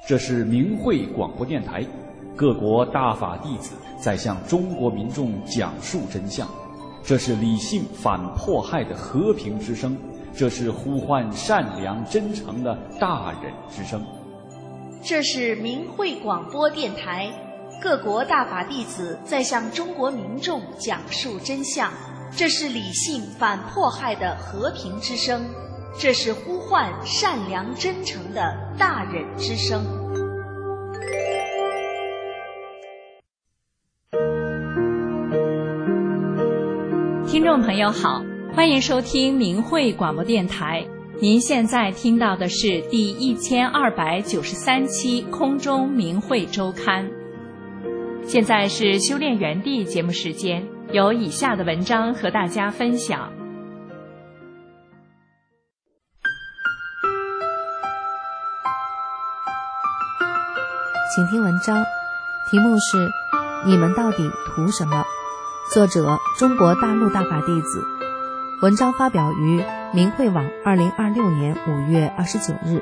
这是明慧广播电台，各国大法弟子在向中国民众讲述真相。这是理性反迫害的和平之声，这是呼唤善良真诚的大忍之声。 这是明慧广播电台，各国大法弟子在向中国民众讲述真相。这是理性反迫害的和平之声，这是呼唤善良真诚的大忍之声。 听众朋友好，欢迎收听明慧广播电台。您现在听到的是第1293期空中明慧周刊。现在是修炼园地节目时间，有以下的文章和大家分享。 请听文章，题目是你们到底图什么？作者中国大陆大法弟子，文章发表于明慧网2026年5月29日。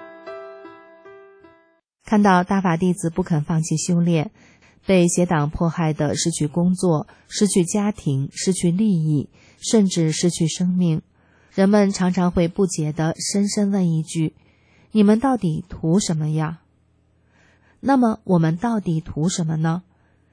看到大法弟子不肯放弃修炼，被邪党迫害的失去工作、失去家庭、失去利益，甚至失去生命，人们常常会不解地深深问一句：你们到底图什么呀？那么我们到底图什么呢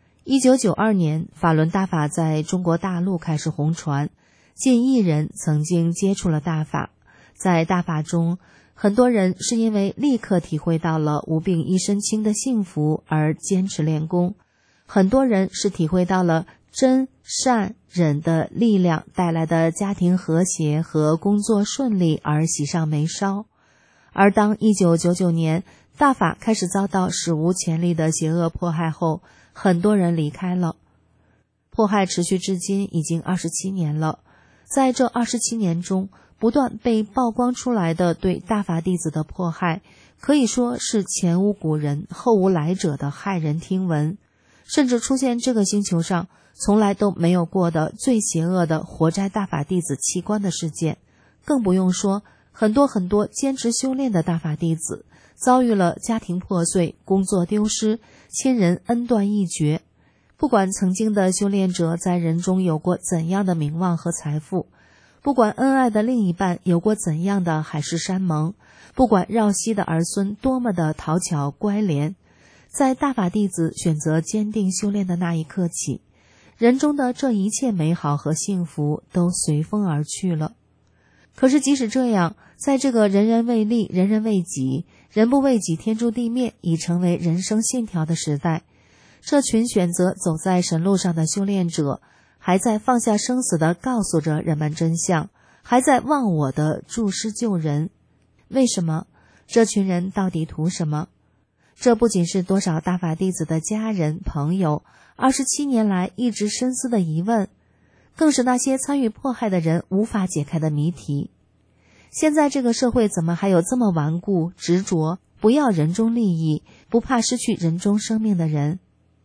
？1992年，法轮大法在中国大陆开始红传，近1亿人曾经接触了大法。在大法中，很多人是因为立刻体会到了无病一身轻的幸福而坚持练功，很多人是体会到了真善忍的力量带来的家庭和谐和工作顺利而喜上眉梢。而当1999年大法开始遭到史无前例的邪恶迫害后，很多人离开了。迫害持续至今已经27年了，在这27年中，不断被曝光出来的对大法弟子的迫害，可以说是前无古人后无来者的骇人听闻，甚至出现这个星球上从来都没有过的最邪恶的活摘大法弟子器官的事件。更不用说很多坚持修炼的大法弟子遭遇了家庭破碎、工作丢失、亲人恩断义绝。不管曾经的修炼者在人中有过怎样的名望和财富，不管恩爱的另一半有过怎样的海誓山盟，不管绕膝的儿孙多么的讨巧乖廉，在大法弟子选择坚定修炼的那一刻起，人中的这一切美好和幸福都随风而去了。可是即使这样，在这个人人为利、人人为己、人不为己天诛地灭已成为人生信条的时代，这群选择走在神路上的修炼者，还在放下生死地告诉着人们真相，还在忘我地助师救人。为什么？这群人到底图什么？这不仅是多少大法弟子的家人朋友27年来一直深思的疑问，更是那些参与迫害的人无法解开的谜题。现在这个社会怎么还有这么顽固执着，不要人中利益，不怕失去人中生命的人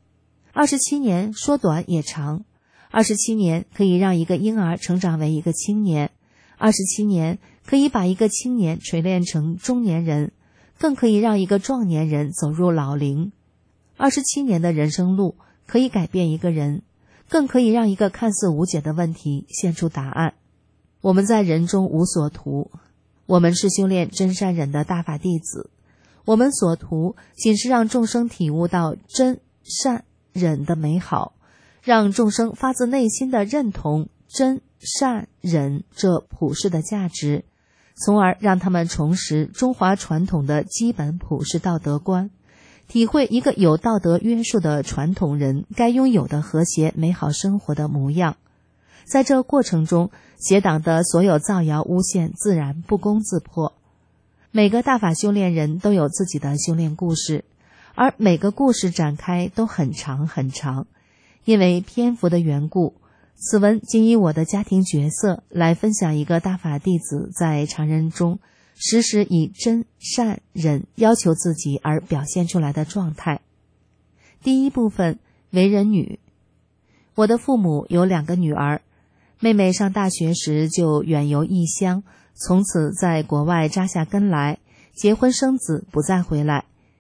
？27年说短也长，27年可以让一个婴儿成长为一个青年，27年可以把一个青年锤炼成中年人，更可以让一个壮年人走入老龄。27年的人生路可以改变一个人，更可以让一个看似无解的问题现出答案。我们在人中无所图，我们是修炼真善忍的大法弟子，我们所图仅是让众生体悟到真善忍的美好，让众生发自内心的认同真善忍这普世的价值，从而让他们重拾中华传统的基本普世道德观，体会一个有道德约束的传统人该拥有的和谐美好生活的模样。在这过程中，邪党的所有造谣诬陷自然不攻自破。每个大法修炼人都有自己的修炼故事，而每个故事展开都很长很长。因为篇幅的缘故，此文仅以我的家庭角色来分享一个大法弟子在常人中时时以真善忍要求自己而表现出来的状态。第一部分，为人女。我的父母有2个女儿，妹妹上大学时就远游异乡，从此在国外扎下根来，结婚生子不再回来。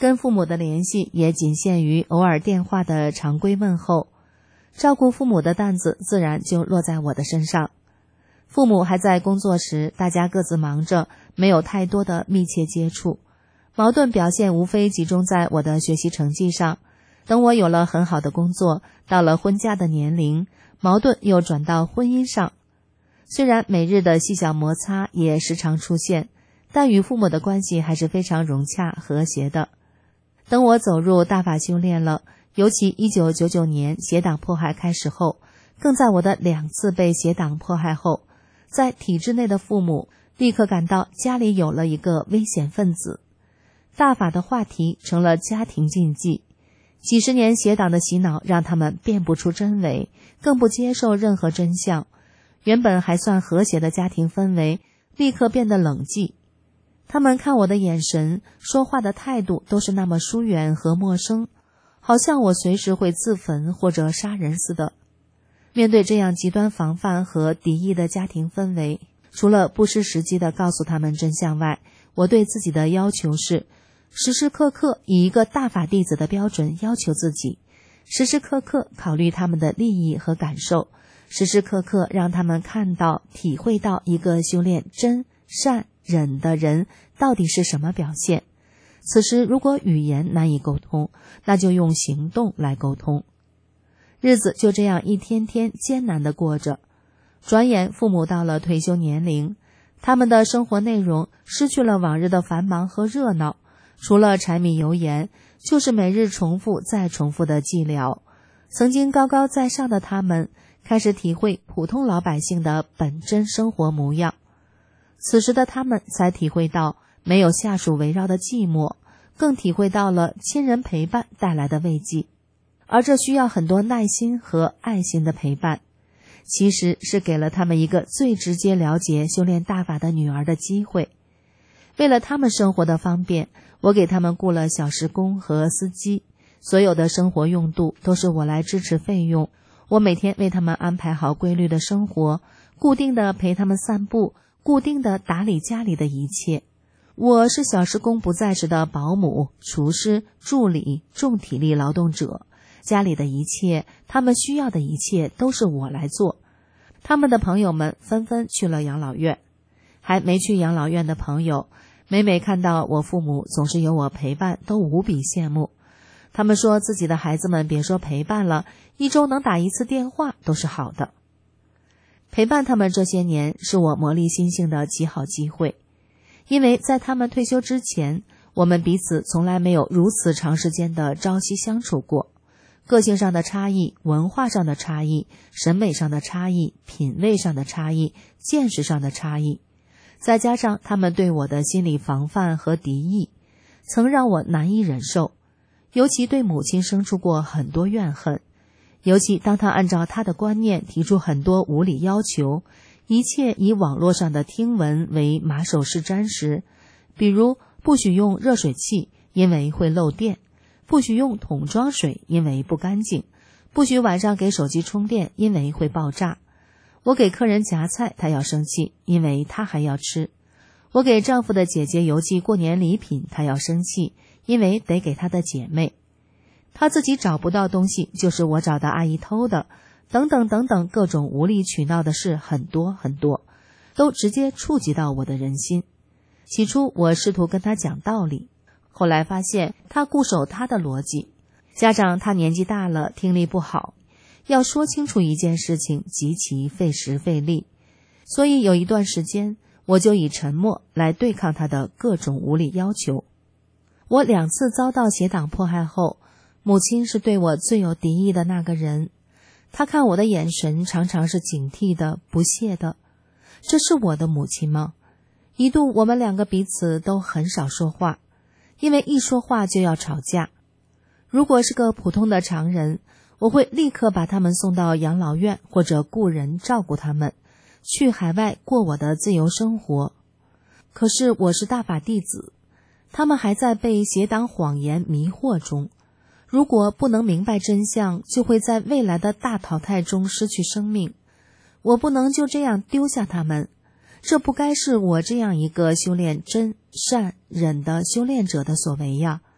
跟父母的联系也仅限于偶尔电话的常规问候，照顾父母的担子自然就落在我的身上。父母还在工作时，大家各自忙着，没有太多的密切接触，矛盾表现无非集中在我的学习成绩上。等我有了很好的工作，到了婚嫁的年龄，矛盾又转到婚姻上。虽然每日的细小摩擦也时常出现，但与父母的关系还是非常融洽和谐的。等我走入大法修炼了，尤其1999年邪党迫害开始后，更在我的2次被邪党迫害后，在体制内的父母立刻感到家里有了一个危险分子，大法的话题成了家庭禁忌。几十年邪党的洗脑让他们辨不出真伪，更不接受任何真相，原本还算和谐的家庭氛围立刻变得冷寂。他们看我的眼神，说话的态度都是那么疏远和陌生，好像我随时会自焚或者杀人似的。面对这样极端防范和敌意的家庭氛围，除了不失时机地告诉他们真相外，我对自己的要求是时时刻刻以一个大法弟子的标准要求自己，时时刻刻考虑他们的利益和感受，时时刻刻让他们看到体会到一个修炼真善忍的人到底是什么表现。此时如果语言难以沟通，那就用行动来沟通。日子就这样一天天艰难地过着，转眼父母到了退休年龄，他们的生活内容失去了往日的繁忙和热闹，除了柴米油盐，就是每日重复再重复的寂寥。曾经高高在上的他们，开始体会普通老百姓的本真生活模样。此时的他们才体会到没有下属围绕的寂寞，更体会到了亲人陪伴带来的慰藉。而这需要很多耐心和爱心的陪伴，其实是给了他们一个最直接了解修炼大法的女儿的机会。为了他们生活的方便，我给他们雇了小时工和司机，所有的生活用度都是我来支持费用。我每天为他们安排好规律的生活，固定的陪他们散步，固定的打理家里的一切。我是小时工不在时的保姆、厨师、助理、重体力劳动者，家里的一切，他们需要的一切都是我来做。他们的朋友们纷纷去了养老院，还没去养老院的朋友，每每看到我父母总是有我陪伴，都无比羡慕。他们说自己的孩子们别说陪伴了，一周能打1次电话都是好的。陪伴他们这些年是我磨砺心性的极好机会，因为在他们退休之前，我们彼此从来没有如此长时间的朝夕相处过。个性上的差异，文化上的差异，审美上的差异，品味上的差异，见识上的差异，再加上他们对我的心理防范和敌意，曾让我难以忍受。尤其对母亲生出过很多怨恨，尤其当她按照她的观念提出很多无理要求，一切以网络上的听闻为马首是瞻时，比如不许用热水器，因为会漏电；不许用桶装水，因为不干净；不许晚上给手机充电，因为会爆炸。我给客人夹菜，她要生气，因为她还要吃；我给丈夫的姐姐邮寄过年礼品，她要生气，因为得给她的姐妹。她自己找不到东西，就是我找的阿姨偷的，等等等等，各种无理取闹的事很多很多，都直接触及到我的人心。起初我试图跟她讲道理，后来发现她固守她的逻辑，加上她年纪大了，听力不好，要说清楚一件事情极其费时费力，所以有一段时间我就以沉默来对抗她的各种无理要求。我2次遭到邪党迫害后，母亲是对我最有敌意的那个人，她看我的眼神常常是警惕的、不屑的。这是我的母亲吗？一度我们2个彼此都很少说话，因为一说话就要吵架。如果是个普通的常人，我会立刻把他们送到养老院或者雇人照顾他们，去海外过我的自由生活。可是我是大法弟子，他们还在被邪党谎言迷惑中，如果不能明白真相，就会在未来的大淘汰中失去生命。我不能就这样丢下他们，这不该是我这样一个修炼真善忍的修炼者的所为呀。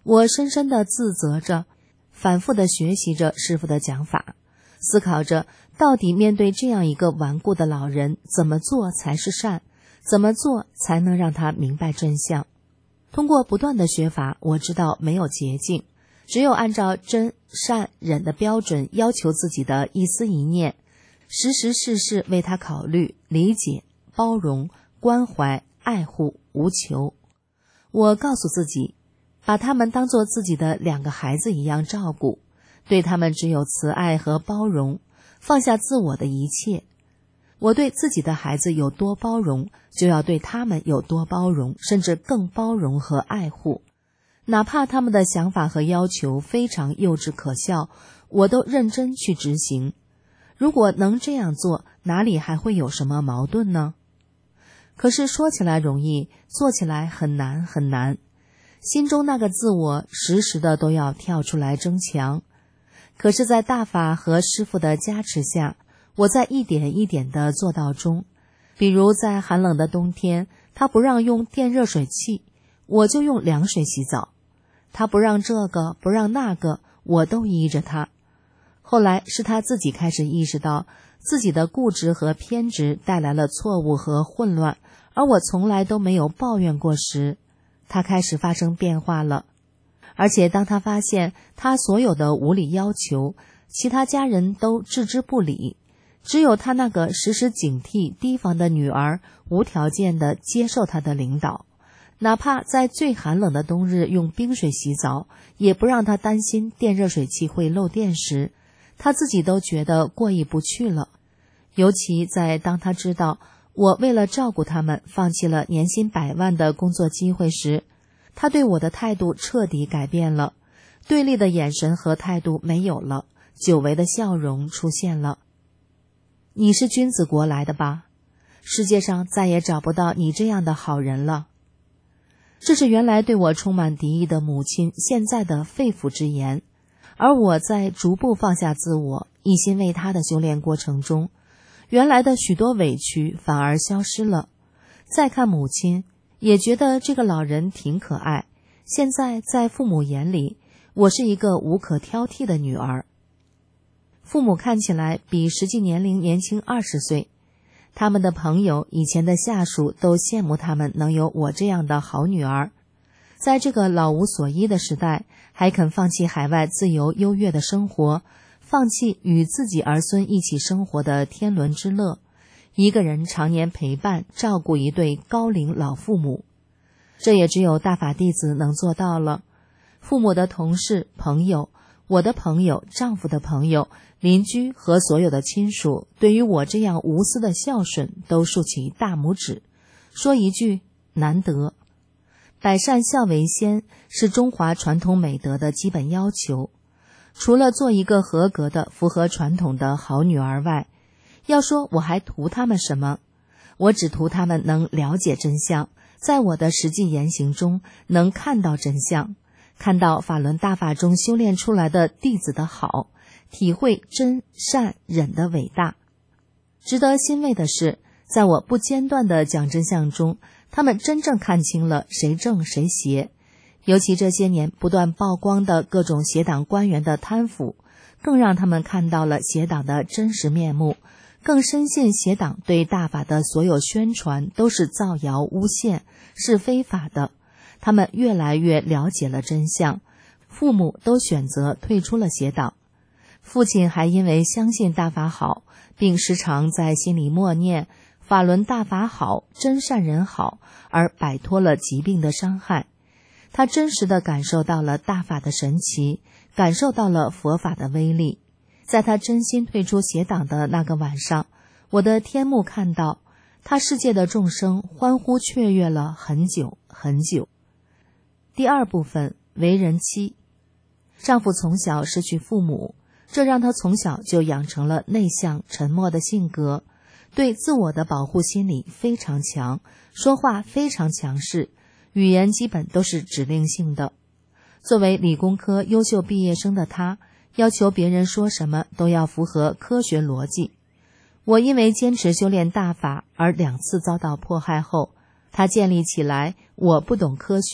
我深深地自责着，反复地学习着师父的讲法，思考着到底面对这样一个顽固的老人，怎么做才是善，怎么做才能让他明白真相。通过不断的学法，我知道没有捷径，只有按照真善忍的标准要求自己的一思一念，时时事事为他考虑、理解、包容、关怀、爱护、无求。我告诉自己，把他们当作自己的2个孩子一样照顾，对他们只有慈爱和包容，放下自我的一切。我对自己的孩子有多包容，就要对他们有多包容，甚至更包容和爱护。哪怕他们的想法和要求非常幼稚可笑，我都认真去执行。如果能这样做，哪里还会有什么矛盾呢？可是说起来容易，做起来很难很难。心中那个自我时时的都要跳出来争强。可是在大法和师父的加持下，我在一点一点的做到中。比如在寒冷的冬天，他不让用电热水器，我就用凉水洗澡。他不让这个不让那个，我都依着他。后来是他自己开始意识到自己的固执和偏执带来了错误和混乱，而我从来都没有抱怨过时，他开始发生变化了。而且当他发现他所有的无理要求，其他家人都置之不理，只有他那个时时警惕提防的女儿无条件地接受他的领导，哪怕在最寒冷的冬日用冰水洗澡，也不让他担心电热水器会漏电时，他自己都觉得过意不去了。尤其在当他知道我为了照顾他们放弃了年薪100万的工作机会时，他对我的态度彻底改变了，对立的眼神和态度没有了，久违的笑容出现了。你是君子国来的吧？世界上再也找不到你这样的好人了。这是原来对我充满敌意的母亲现在的肺腑之言，而我在逐步放下自我，一心为他的修炼过程中，原来的许多委屈反而消失了。再看母亲，也觉得这个老人挺可爱。现在在父母眼里，我是一个无可挑剔的女儿。父母看起来比实际年龄年轻20岁，他们的朋友、以前的下属都羡慕他们能有我这样的好女儿。在这个老无所依的时代，还肯放弃海外自由优越的生活，放弃与自己儿孙一起生活的天伦之乐，一个人常年陪伴照顾一对高龄老父母。这也只有大法弟子能做到了。父母的同事、朋友，我的朋友、丈夫的朋友、邻居和所有的亲属，对于我这样无私的孝顺都竖起大拇指，说一句难得。百善孝为先是中华传统美德的基本要求。除了做一个合格的、符合传统的好女儿外，要说我还图他们什么？我只图他们能了解真相，在我的实际言行中能看到真相，看到法轮大法中修炼出来的弟子的好，体会真善忍的伟大。值得欣慰的是，在我不间断的讲真相中，他们真正看清了谁正谁邪。尤其这些年不断曝光的各种邪党官员的贪腐，更让他们看到了邪党的真实面目，更深信邪党对大法的所有宣传都是造谣诬陷，是非法的。他们越来越了解了真相，父母都选择退出了邪党。父亲还因为相信大法好，并时常在心里默念法轮大法好，真善人好，而摆脱了疾病的伤害。他真实地感受到了大法的神奇，感受到了佛法的威力。在他真心退出邪党的那个晚上，我的天目看到他世界的众生欢呼雀跃了很久很久。第二部分，为人妻。丈夫从小失去父母，这让他从小就养成了内向沉默的性格，对自我的保护心理非常强，说话非常强势，语言基本都是指令性的。作为理工科优秀毕业生的他，要求别人说什么都要符合科学逻辑。我因为坚持修炼大法而2次遭到迫害后，他建立起来我不懂科学，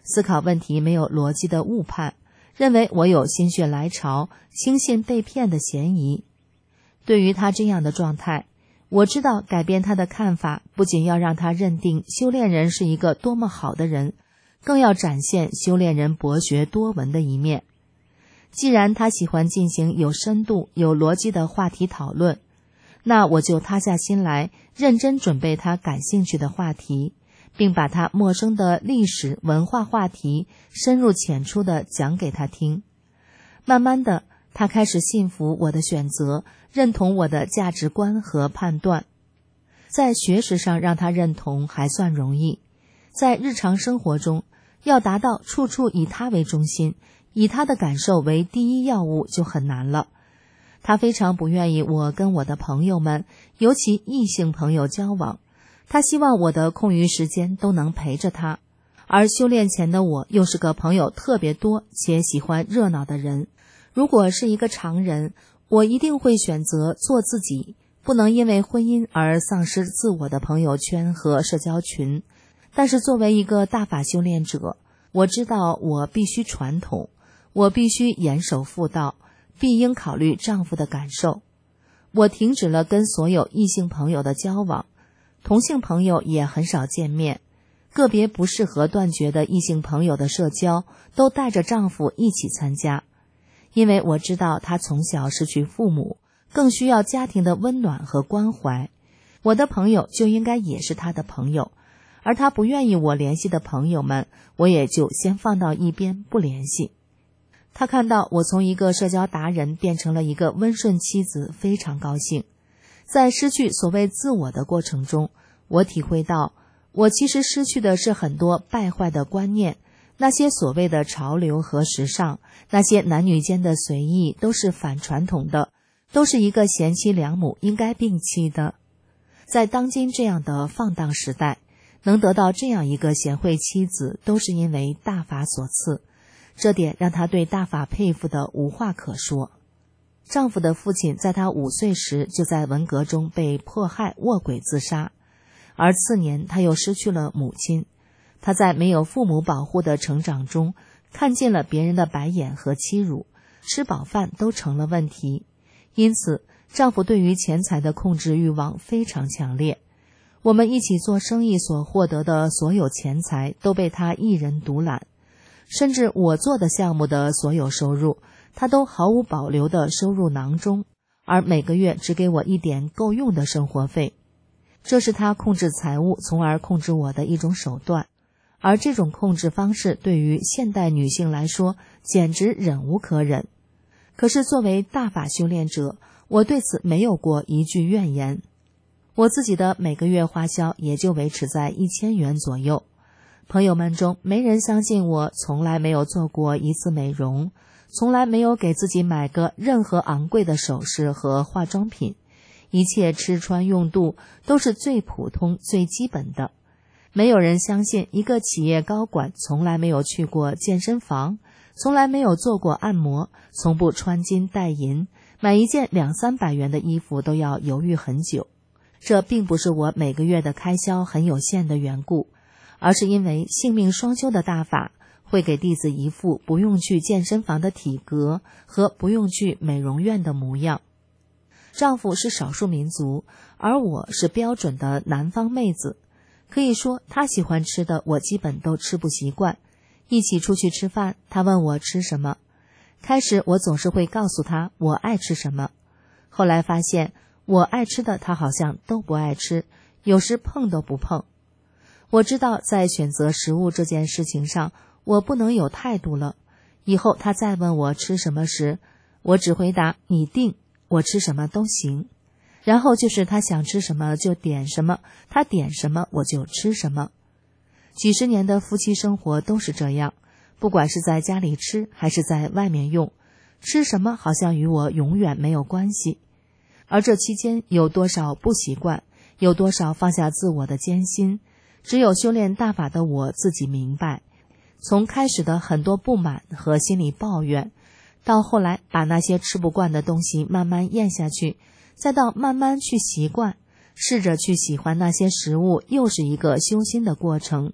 思考问题没有逻辑的误判，认为我有心血来潮、轻信被骗的嫌疑。对于他这样的状态，我知道改变他的看法，不仅要让他认定修炼人是一个多么好的人，更要展现修炼人博学多闻的一面。既然他喜欢进行有深度、有逻辑的话题讨论，那我就塌下心来，认真准备他感兴趣的话题，并把他陌生的历史文化话题深入浅出地讲给他听。慢慢的，他开始信服我的选择，认同我的价值观和判断。在学识上让他认同还算容易，在日常生活中要达到处处以他为中心，以他的感受为第一要务就很难了。他非常不愿意我跟我的朋友们，尤其异性朋友交往，他希望我的空余时间都能陪着他。而修炼前的我又是个朋友特别多且喜欢热闹的人，如果是一个常人，我一定会选择做自己，不能因为婚姻而丧失自我的朋友圈和社交群。但是作为一个大法修炼者，我知道我必须传统，我必须严守妇道，必应考虑丈夫的感受。我停止了跟所有异性朋友的交往，同性朋友也很少见面，个别不适合断绝的异性朋友的社交都带着丈夫一起参加。因为我知道他从小失去父母，更需要家庭的温暖和关怀，我的朋友就应该也是他的朋友，而他不愿意我联系的朋友们，我也就先放到一边不联系。他看到我从一个社交达人变成了一个温顺妻子，非常高兴。在失去所谓自我的过程中，我体会到我其实失去的是很多败坏的观念，那些所谓的潮流和时尚，那些男女间的随意都是反传统的，都是一个贤妻良母应该摒弃的。在当今这样的放荡时代，能得到这样一个贤惠妻子，都是因为大法所赐，这点让她对大法佩服的无话可说。丈夫的父亲在她5岁时就在文革中被迫害卧轨自杀，而次年她又失去了母亲。她在没有父母保护的成长中，看尽了别人的白眼和欺辱，吃饱饭都成了问题。因此，丈夫对于钱财的控制欲望非常强烈。我们一起做生意所获得的所有钱财都被他一人独揽，甚至我做的项目的所有收入，他都毫无保留地收入囊中，而每个月只给我一点够用的生活费。这是他控制财物，从而控制我的一种手段。而这种控制方式对于现代女性来说简直忍无可忍。可是作为大法修炼者，我对此没有过一句怨言。我自己的每个月花销也就维持在1000元左右。朋友们中没人相信我从来没有做过一次美容，从来没有给自己买个任何昂贵的首饰和化妆品，一切吃穿用度都是最普通最基本的。没有人相信一个企业高管从来没有去过健身房，从来没有做过按摩，从不穿金戴银，买一件200-300元的衣服都要犹豫很久。这并不是我每个月的开销很有限的缘故，而是因为性命双修的大法会给弟子一副不用去健身房的体格和不用去美容院的模样。丈夫是少数民族，而我是标准的南方妹子，可以说他喜欢吃的我基本都吃不习惯。一起出去吃饭，他问我吃什么，开始我总是会告诉他我爱吃什么，后来发现我爱吃的他好像都不爱吃，有时碰都不碰。我知道在选择食物这件事情上，我不能有态度了。以后他再问我吃什么时，我只回答你定，我吃什么都行。然后就是他想吃什么就点什么，他点什么我就吃什么。几十年的夫妻生活都是这样，不管是在家里吃还是在外面用，吃什么好像与我永远没有关系。而这期间有多少不习惯，有多少放下自我的艰辛，只有修炼大法的我自己明白。从开始的很多不满和心里抱怨，到后来把那些吃不惯的东西慢慢咽下去，再到慢慢去习惯，试着去喜欢那些食物，又是一个修心的过程。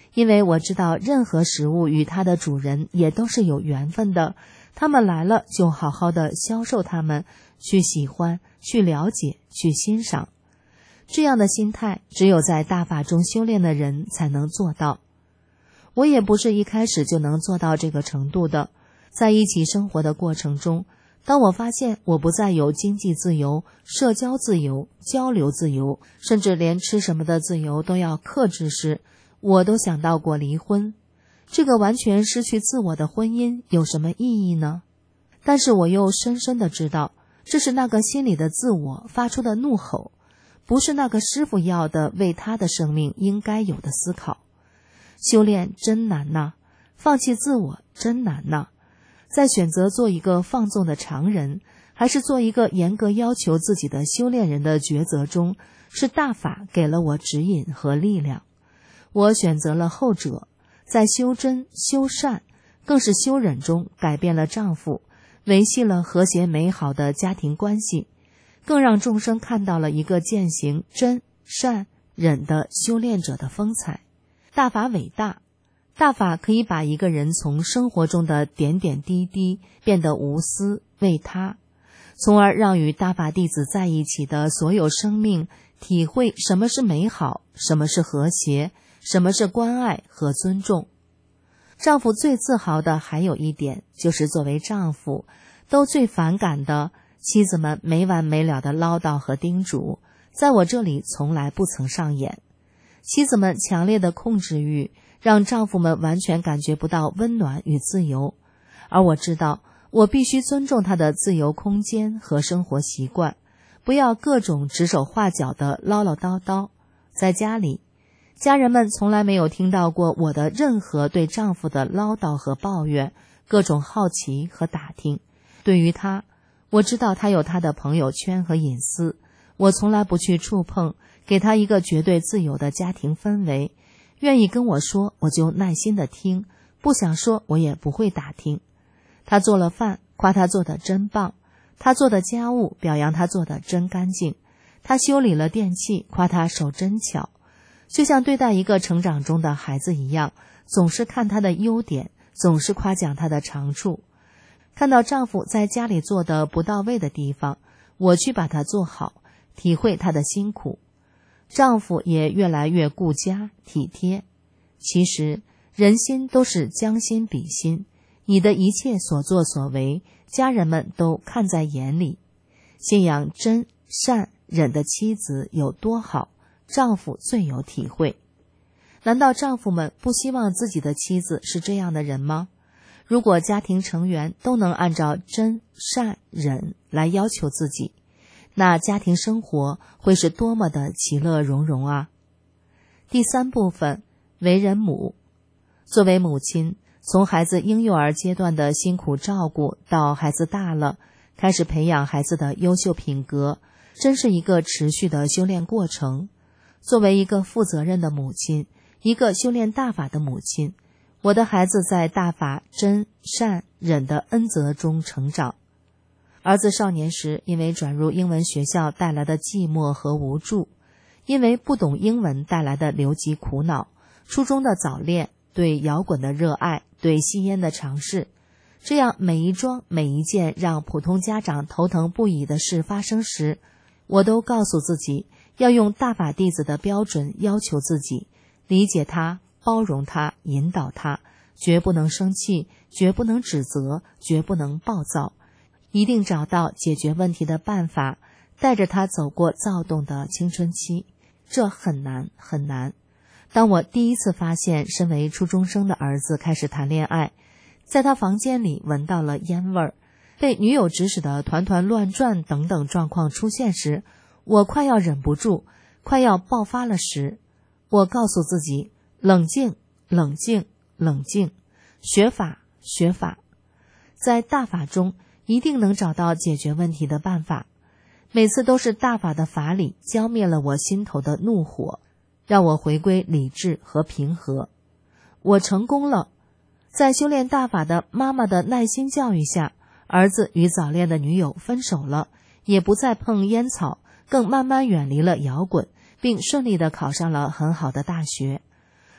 因为我知道任何食物与它的主人也都是有缘分的，他们来了就好好的销售它们，去喜欢，去了解，去欣赏。这样的心态只有在大法中修炼的人才能做到。我也不是一开始就能做到这个程度的，在一起生活的过程中，当我发现我不再有经济自由、社交自由、交流自由，甚至连吃什么的自由都要克制时，我都想到过离婚。这个完全失去自我的婚姻有什么意义呢？但是我又深深地知道，这是那个心里的自我发出的怒吼，不是那个师父要的为他的生命应该有的思考。修炼真难呐，放弃自我真难呐。在选择做一个放纵的常人，还是做一个严格要求自己的修炼人的抉择中，是大法给了我指引和力量。我选择了后者，在修真、修善，更是修忍中改变了丈夫，维系了和谐美好的家庭关系，更让众生看到了一个践行真、善、忍的修炼者的风采。大法伟大，大法可以把一个人从生活中的点点滴滴变得无私为他，从而让与大法弟子在一起的所有生命体会什么是美好，什么是和谐，什么是关爱和尊重。丈夫最自豪的还有一点，就是作为丈夫都最反感的妻子们没完没了的唠叨和叮嘱，在我这里从来不曾上演。妻子们强烈的控制欲让丈夫们完全感觉不到温暖与自由，而我知道我必须尊重他的自由空间和生活习惯，不要各种指手画脚的唠唠叨叨。在家里，家人们从来没有听到过我的任何对丈夫的唠叨和抱怨，各种好奇和打听。对于他，我知道他有他的朋友圈和隐私，我从来不去触碰，给他一个绝对自由的家庭氛围。愿意跟我说，我就耐心的听，不想说，我也不会打听。他做了饭，夸他做得真棒；他做的家务，表扬他做得真干净；他修理了电器，夸他手真巧。就像对待一个成长中的孩子一样，总是看他的优点，总是夸奖他的长处。看到丈夫在家里做的不到位的地方，我去把它做好，体会他的辛苦。丈夫也越来越顾家体贴。其实人心都是将心比心，你的一切所作所为，家人们都看在眼里。信仰真、善、忍的妻子有多好，丈夫最有体会。难道丈夫们不希望自己的妻子是这样的人吗？如果家庭成员都能按照真、善、忍来要求自己，那家庭生活会是多么的其乐融融啊！第三部分，为人母。作为母亲，从孩子婴幼儿阶段的辛苦照顾到孩子大了，开始培养孩子的优秀品格，真是一个持续的修炼过程。作为一个负责任的母亲，一个修炼大法的母亲，我的孩子在大法真、善、忍的恩泽中成长。儿子少年时因为转入英文学校带来的寂寞和无助，因为不懂英文带来的留级苦恼，初中的早恋，对摇滚的热爱，对吸烟的尝试，这样每一桩每一件让普通家长头疼不已的事发生时，我都告诉自己要用大法弟子的标准要求自己，理解他，包容他，引导他，绝不能生气，绝不能指责，绝不能暴躁，一定找到解决问题的办法，带着他走过躁动的青春期。这很难很难。当我第一次发现身为初中生的儿子开始谈恋爱，在他房间里闻到了烟味儿，被女友指使的团团乱转等等状况出现时，我快要忍不住，快要爆发了时，我告诉自己，冷静冷静冷静，学法学法，在大法中一定能找到解决问题的办法。每次都是大法的法理浇灭了我心头的怒火，让我回归理智和平和。我成功了。在修炼大法的妈妈的耐心教育下，儿子与早恋的女友分手了，也不再碰烟草，更慢慢远离了摇滚，并顺利地考上了很好的大学。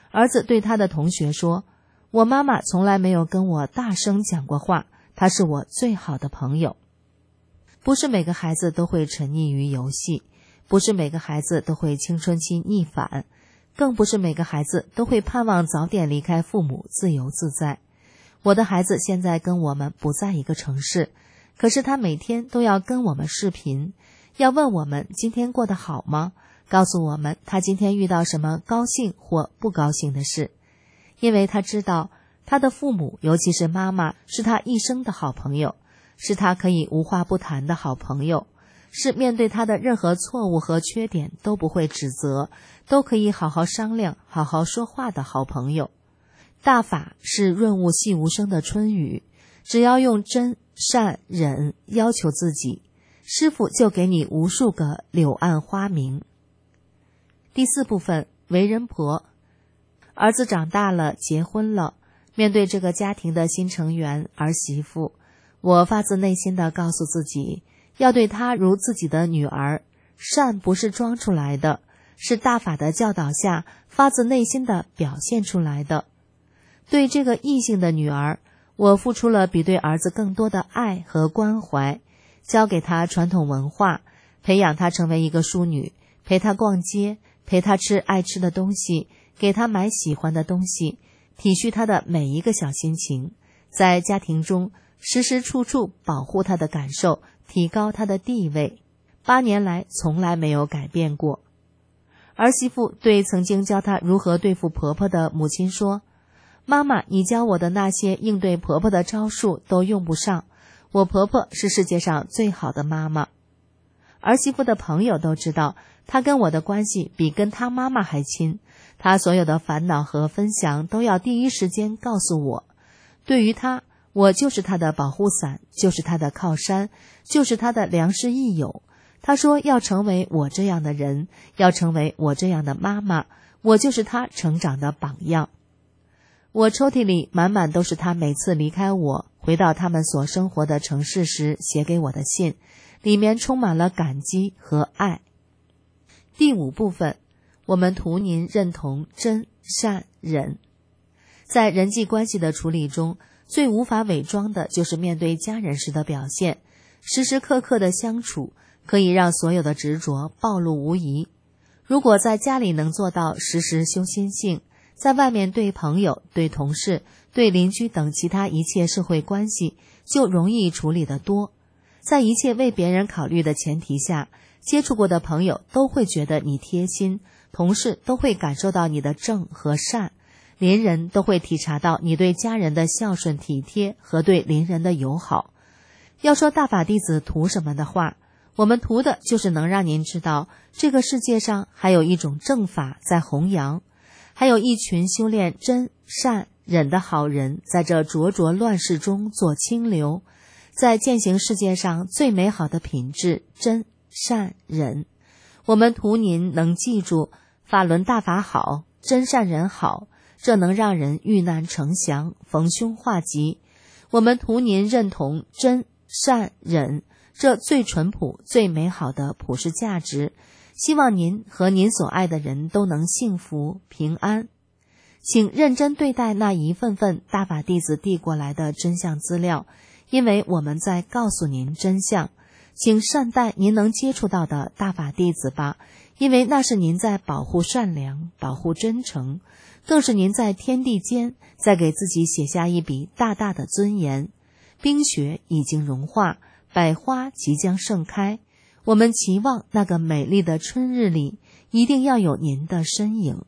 儿子对他的同学说，我妈妈从来没有跟我大声讲过话，她是我最好的朋友。不是每个孩子都会沉溺于游戏，不是每个孩子都会青春期逆反，更不是每个孩子都会盼望早点离开父母自由自在。我的孩子现在跟我们不在一个城市，可是他每天都要跟我们视频，要问我们今天过得好吗？告诉我们他今天遇到什么高兴或不高兴的事。因为他知道他的父母，尤其是妈妈，是他一生的好朋友，是他可以无话不谈的好朋友，是面对他的任何错误和缺点都不会指责，都可以好好商量、好好说话的好朋友。大法是润物细无声的春雨，只要用真、善、忍要求自己，师父就给你无数个柳暗花明。第4部分，为人婆。儿子长大了，结婚了，面对这个家庭的新成员儿媳妇，我发自内心地告诉自己，要对她如自己的女儿。善不是装出来的，是大法的教导下发自内心地表现出来的。对这个异性的女儿，我付出了比对儿子更多的爱和关怀，教给她传统文化，培养她成为一个淑女，陪她逛街，陪她吃爱吃的东西，给她买喜欢的东西，体恤她的每一个小心情，在家庭中时时处处保护她的感受，提高她的地位。8年来从来没有改变过。儿媳妇对曾经教她如何对付婆婆的母亲说，妈妈，你教我的那些应对婆婆的招数都用不上，我婆婆是世界上最好的妈妈。儿媳妇的朋友都知道，她跟我的关系比跟她妈妈还亲，她所有的烦恼和分享都要第一时间告诉我。对于她，我就是她的保护伞，就是她的靠山，就是她的良师益友。她说要成为我这样的人，要成为我这样的妈妈，我就是她成长的榜样。我抽屉里满满都是她每次离开我，回到他们所生活的城市时写给我的信，里面充满了感激和爱。第5部分，我们图您认同真、善、忍。在人际关系的处理中，最无法伪装的就是面对家人时的表现，时时刻刻的相处，可以让所有的执着暴露无遗。如果在家里能做到时时修心性，在外面对朋友、对同事、对邻居等其他一切社会关系就容易处理得多。在一切为别人考虑的前提下，接触过的朋友都会觉得你贴心，同事都会感受到你的正和善，邻人都会体察到你对家人的孝顺体贴和对邻人的友好。要说大法弟子图什么的话，我们图的就是能让您知道，这个世界上还有一种正法在弘扬，还有一群修炼真、善、忍的好人在这灼灼乱世中做清流，在践行世界上最美好的品质真、善、忍。我们图您能记住法轮大法好，真善忍好，这能让人遇难成祥，逢凶化吉。我们图您认同真、善、忍这最淳朴最美好的普世价值，希望您和您所爱的人都能幸福平安。请认真对待那一份份大法弟子递过来的真相资料，因为我们在告诉您真相。请善待您能接触到的大法弟子吧，因为那是您在保护善良，保护真诚，更是您在天地间在给自己写下一笔大大的尊严。冰雪已经融化，百花即将盛开，我们期望那个美丽的春日里一定要有您的身影。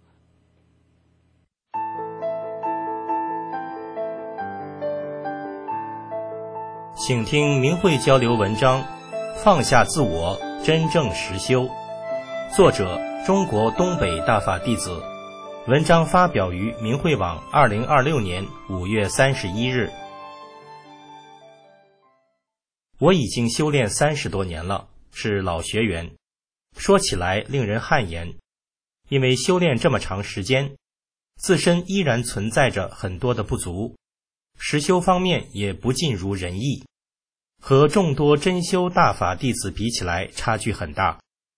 请听明慧交流文章，放下自我，真正实修。作者：中国东北大法弟子。文章发表于明慧网2026年5月31日。我已经修炼30多年了，是老学员。说起来令人汗颜，因为修炼这么长时间，自身依然存在着很多的不足，实修方面也不尽如人意，和众多真修大法弟子比起来差距很大。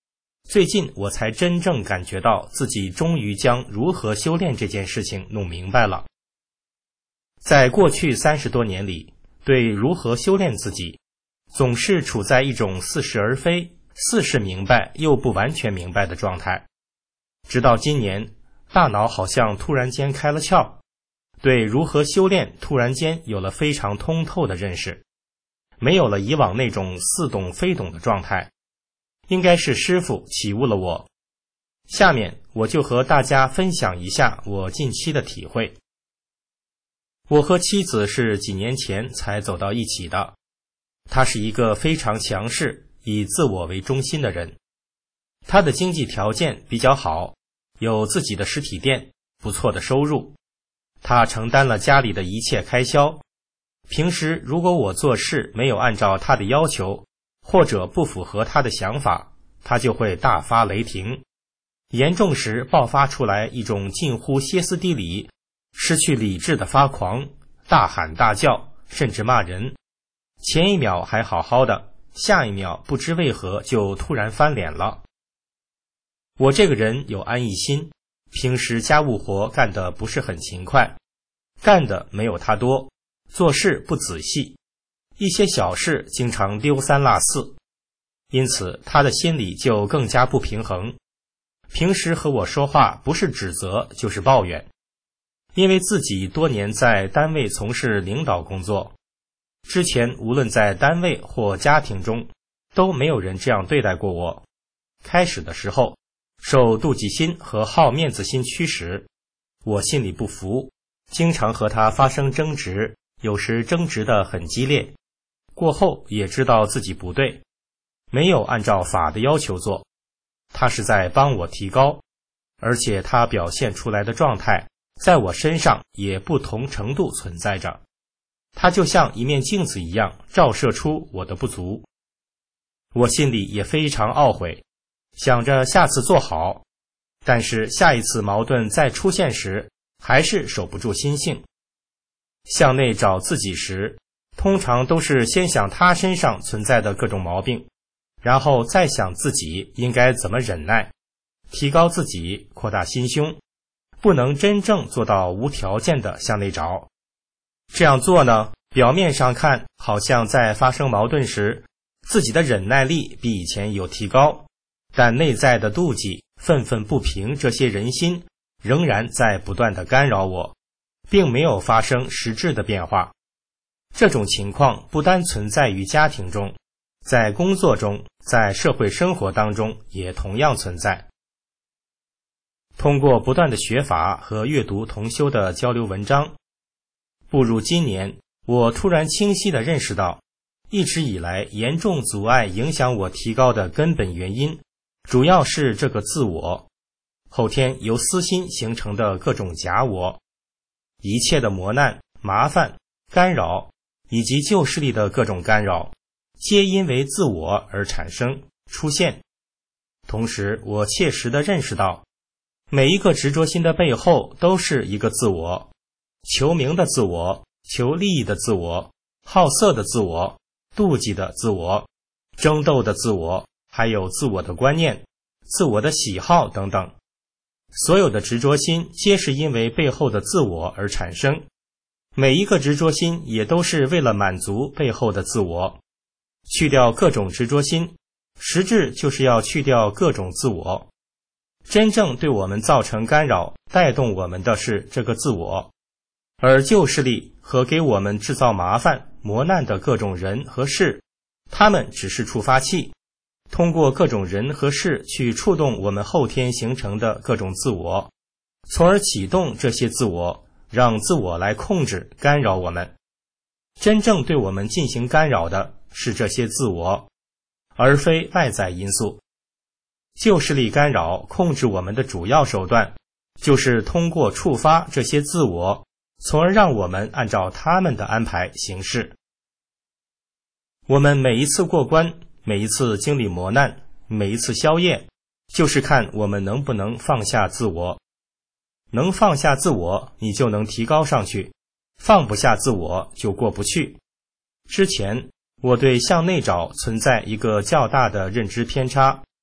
最近我才真正感觉到自己终于将如何修炼这件事情弄明白了。在过去30多年里，对如何修炼自己，总是处在一种似是而非、似是明白又不完全明白的状态。直到今年，大脑好像突然间开了窍，对如何修炼突然间有了非常通透的认识，没有了以往那种似懂非懂的状态。应该是师父启悟了我。下面我就和大家分享一下我近期的体会。我和妻子是几年前才走到一起的，她是一个非常强势、以自我为中心的人。她的经济条件比较好，有自己的实体店，不错的收入。她承担了家里的一切开销。平时如果我做事没有按照她的要求，或者不符合她的想法，她就会大发雷霆，严重时爆发出来一种近乎歇斯底里、失去理智的发狂，大喊大叫，甚至骂人。前一秒还好好的，下一秒不知为何就突然翻脸了。我这个人有安逸心，平时家务活干得不是很勤快，干的没有他多，做事不仔细，一些小事经常丢三落四，因此他的心里就更加不平衡。平时和我说话不是指责就是抱怨。因为自己多年在单位从事领导工作，之前无论在单位或家庭中都没有人这样对待过我。开始的时候受妒忌心和好面子心驱使，我心里不服，经常和他发生争执，有时争执得很激烈。过后也知道自己不对，没有按照法的要求做。他是在帮我提高，而且他表现出来的状态在我身上也不同程度存在着，它就像一面镜子一样照射出我的不足。我心里也非常懊悔，想着下次做好，但是下一次矛盾再出现时，还是守不住心性。向内找自己时，通常都是先想他身上存在的各种毛病，然后再想自己应该怎么忍耐，提高自己，扩大心胸，不能真正做到无条件的向内找。这样做呢，表面上看好像在发生矛盾时，自己的忍耐力比以前有提高，但内在的妒忌、愤愤不平这些人心仍然在不断的干扰我，并没有发生实质的变化。这种情况不单存在于家庭中，在工作中，在社会生活当中也同样存在。通过不断的学法和阅读同修的交流文章，步入今年，我突然清晰地认识到，一直以来严重阻碍影响我提高的根本原因，主要是这个自我，后天由私心形成的各种假我，一切的磨难、麻烦、干扰，以及旧势力的各种干扰，皆因为自我而产生、出现。同时，我切实地认识到，每一个执着心的背后都是一个自我，求名的自我，求利益的自我，好色的自我，妒忌的自我，争斗的自我，还有自我的观念、自我的喜好等等。所有的执着心皆是因为背后的自我而产生，每一个执着心也都是为了满足背后的自我。去掉各种执着心，实质就是要去掉各种自我。真正对我们造成干扰、带动我们的是这个自我，而旧势力和给我们制造麻烦、磨难的各种人和事，他们只是触发器，通过各种人和事去触动我们后天形成的各种自我，从而启动这些自我，让自我来控制、干扰我们。真正对我们进行干扰的是这些自我，而非外在因素。旧势力干扰控制我们的主要手段，就是通过触发这些自我，从而让我们按照他们的安排行事。我们每一次过关，每一次经历磨难，每一次消业，就是看我们能不能放下自我。能放下自我，你就能提高上去；放不下自我，就过不去。之前我对向内找存在一个较大的认知偏差，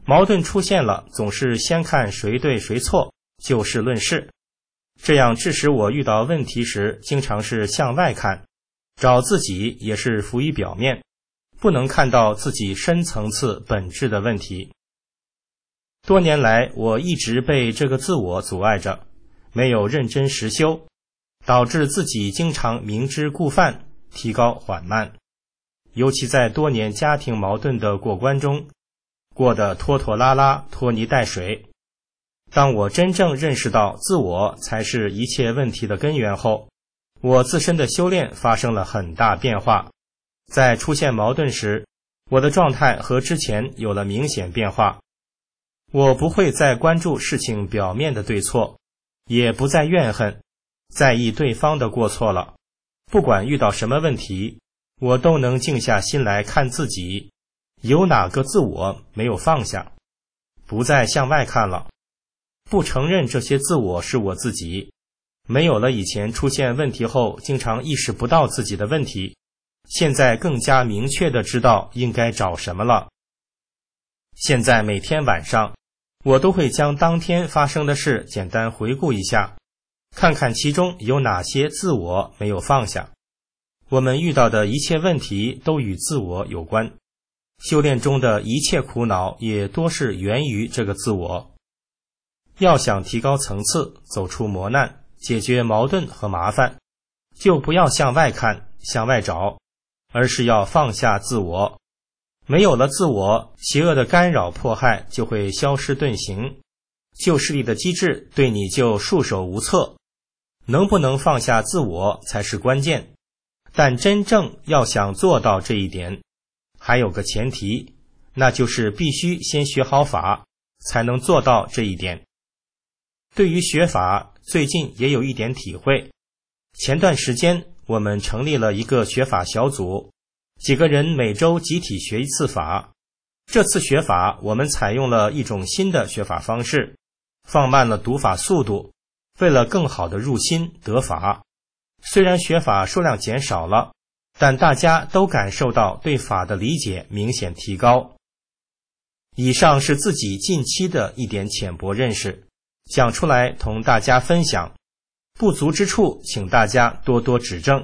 矛盾出现了，总是先看谁对谁错，就事论事，这样致使我遇到问题时经常是向外看，找自己也是浮于表面，不能看到自己深层次本质的问题。多年来，我一直被这个自我阻碍着，没有认真实修，导致自己经常明知故犯，提高缓慢，尤其在多年家庭矛盾的过关中，过得拖拖拉拉，拖泥带水。当我真正认识到自我才是一切问题的根源后，我自身的修炼发生了很大变化。在出现矛盾时，我的状态和之前有了明显变化。我不会再关注事情表面的对错，也不再怨恨，在意对方的过错了。不管遇到什么问题，我都能静下心来看自己，有哪个自我没有放下，不再向外看了，不承认这些自我是我自己，没有了以前出现问题后经常意识不到自己的问题，现在更加明确地知道应该找什么了。现在每天晚上，我都会将当天发生的事简单回顾一下，看看其中有哪些自我没有放下。我们遇到的一切问题都与自我有关，修炼中的一切苦恼也多是源于这个自我。要想提高层次，走出磨难，解决矛盾和麻烦，就不要向外看，向外找，而是要放下自我。没有了自我，邪恶的干扰迫害就会消失遁形，旧势力的机制对你就束手无策。能不能放下自我才是关键，但真正要想做到这一点，还有个前提，那就是必须先学好法，才能做到这一点。对于学法，最近也有一点体会。前段时间，我们成立了一个学法小组，几个人每周集体学一次法。这次学法，我们采用了一种新的学法方式，放慢了读法速度，为了更好的入心得法。虽然学法数量减少了，但大家都感受到对法的理解明显提高。以上是自己近期的一点浅薄认识，讲出来同大家分享，不足之处请大家多多指正。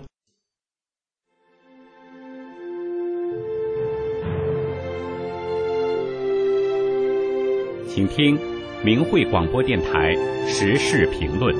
请听明慧广播电台时事评论。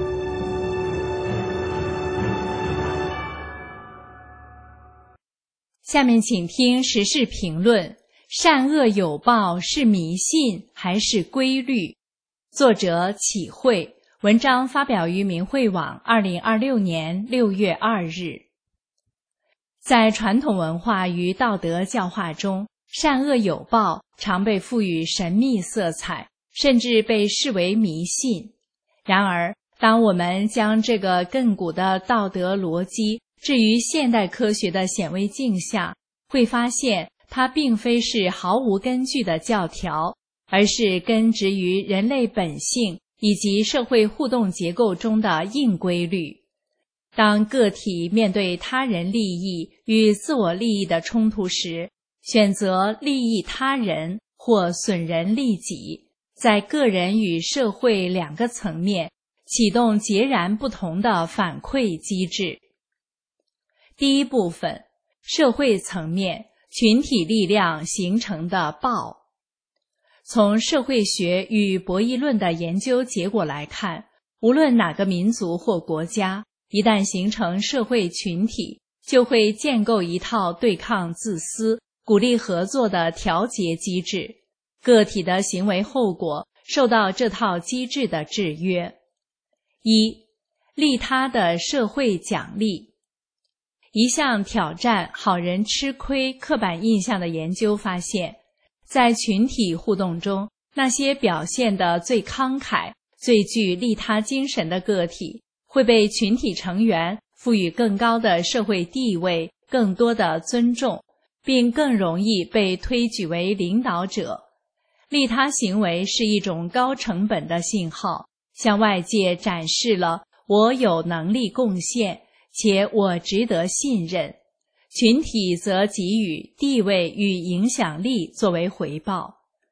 下面请听时事评论：善恶有报是迷信还是规律？作者启慧，文章发表于明慧网2026年6月2日。在传统文化与道德教化中，善恶有报常被赋予神秘色彩，甚至被视为迷信。然而，当我们将这个亘古的道德逻辑置于现代科学的显微镜下，会发现它并非是毫无根据的教条，而是根植于人类本性以及社会互动结构中的硬规律。当个体面对他人利益与自我利益的冲突时，选择利益他人或损人利己，在个人与社会两个层面启动截然不同的反馈机制。第一部分，社会层面，群体力量形成的报。从社会学与博弈论的研究结果来看，无论哪个民族或国家，一旦形成社会群体，就会建构一套对抗自私、鼓励合作的调节机制，个体的行为后果受到这套机制的制约。一、利他的社会奖励。一项挑战好人吃亏刻板印象的研究发现，在群体互动中，那些表现得最慷慨、最具利他精神的个体，会被群体成员赋予更高的社会地位、更多的尊重，并更容易被推举为领导者。利他行为是一种高成本的信号，向外界展示了我有能力贡献，且我值得信任，群体则给予地位与影响力作为回报。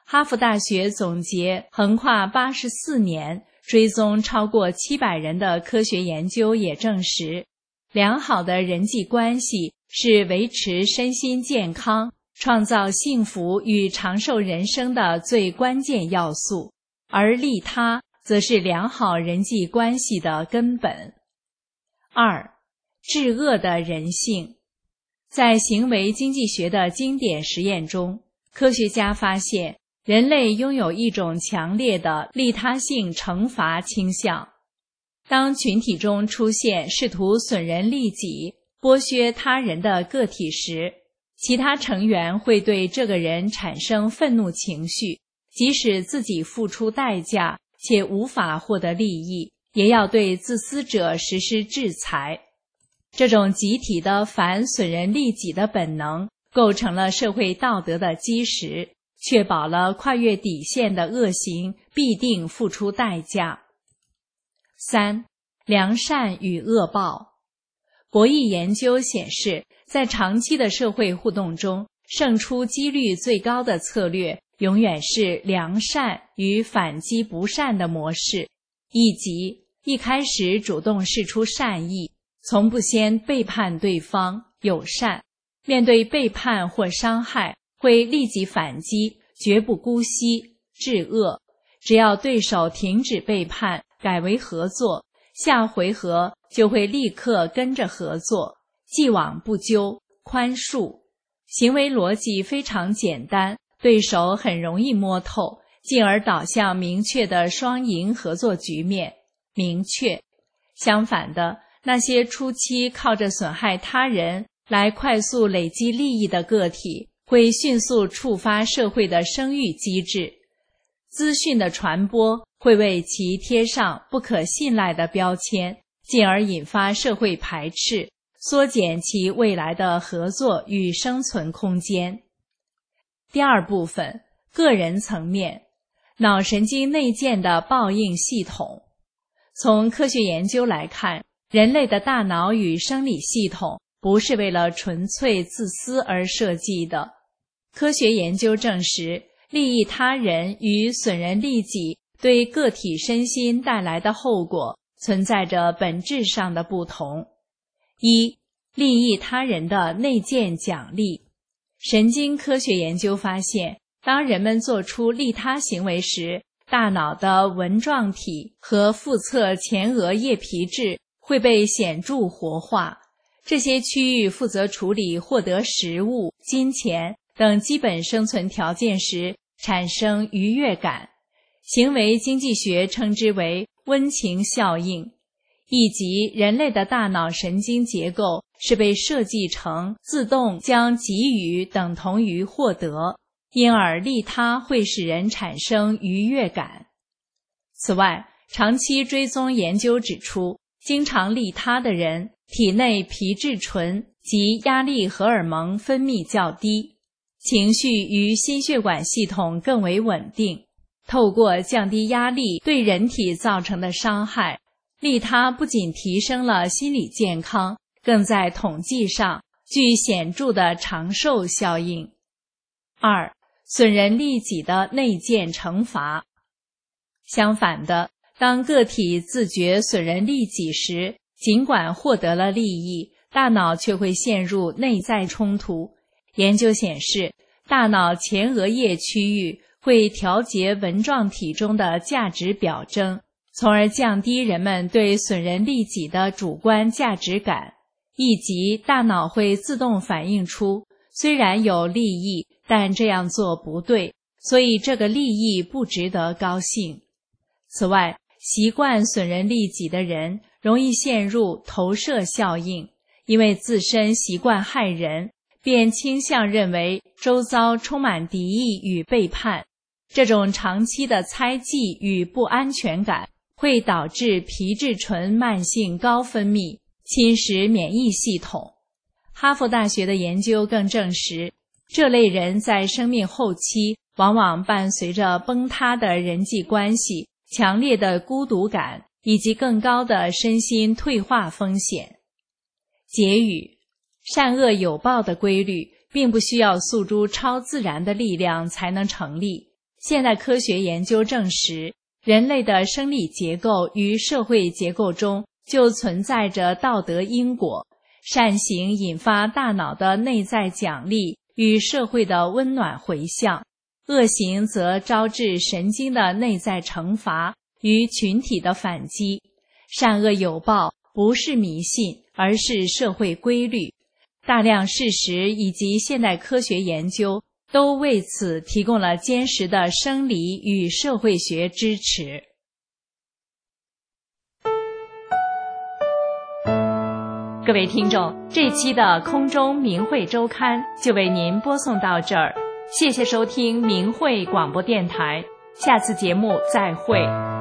哈佛大学总结横跨84年，追踪超过700人的科学研究也证实，良好的人际关系是维持身心健康、创造幸福与长寿人生的最关键要素，而利他则是良好人际关系的根本。2. 治恶的人性。在行为经济学的经典实验中，科学家发现人类拥有一种强烈的利他性惩罚倾向。当群体中出现试图损人利己、剥削他人的个体时，其他成员会对这个人产生愤怒情绪，即使自己付出代价且无法获得利益，也要对自私者实施制裁。这种集体的反损人利己的本能构成了社会道德的基石，确保了跨越底线的恶行必定付出代价。3. 良善与恶报。博弈研究显示，在长期的社会互动中，胜出几率最高的策略永远是良善与反击不善的模式，以及一开始主动释出善意，从不先背叛对方，友善，面对背叛或伤害会立即反击，绝不姑息，治恶。只要对手停止背叛，改为合作，下回合就会立刻跟着合作，既往不咎，宽恕。行为逻辑非常简单，对手很容易摸透，进而导向明确的双赢合作局面。明确。相反的，那些初期靠着损害他人来快速累积利益的个体，会迅速触发社会的生育机制。资讯的传播会为其贴上不可信赖的标签，进而引发社会排斥，缩减其未来的合作与生存空间。第二部分，个人层面，脑神经内建的报应系统。从科学研究来看，人类的大脑与生理系统不是为了纯粹自私而设计的。科学研究证实，利益他人与损人利己对个体身心带来的后果存在着本质上的不同。一、利益他人的内建奖励。神经科学研究发现，当人们做出利他行为时，大脑的纹状体和腹侧前额叶皮质会被显著活化，这些区域负责处理获得食物、金钱等基本生存条件时产生愉悦感。行为经济学称之为温情效应，以及人类的大脑神经结构是被设计成自动将给予等同于获得，因而利他会使人产生愉悦感。此外，长期追踪研究指出，经常利他的人体内皮质醇及压力荷尔蒙分泌较低，情绪与心血管系统更为稳定。透过降低压力对人体造成的伤害，利他不仅提升了心理健康，更在统计上具显著的长寿效应。二、损人利己的内建惩罚。相反的，当个体自觉损人利己时，尽管获得了利益，大脑却会陷入内在冲突。研究显示，大脑前额叶区域会调节纹状体中的价值表征，从而降低人们对损人利己的主观价值感，以及大脑会自动反映出虽然有利益，但这样做不对，所以这个利益不值得高兴。此外，习惯损人利己的人容易陷入投射效应，因为自身习惯害人，便倾向认为周遭充满敌意与背叛。这种长期的猜忌与不安全感会导致皮质醇慢性高分泌，侵蚀免疫系统。哈佛大学的研究更证实，这类人在生命后期往往伴随着崩塌的人际关系、强烈的孤独感以及更高的身心退化风险。结语：善恶有报的规律并不需要诉诸超自然的力量才能成立， 现代科学研究证实，人类的生理结构与社会结构中就存在着道德因果，善行引发大脑的内在奖励与社会的温暖回响，恶行则招致神经的内在惩罚与群体的反击。善恶有报不是迷信，而是社会规律。大量事实以及现代科学研究都为此提供了坚实的生理与社会学支持。各位听众，这期的空中明慧周刊就为您播送到这儿，谢谢收听明慧广播电台，下次节目再会。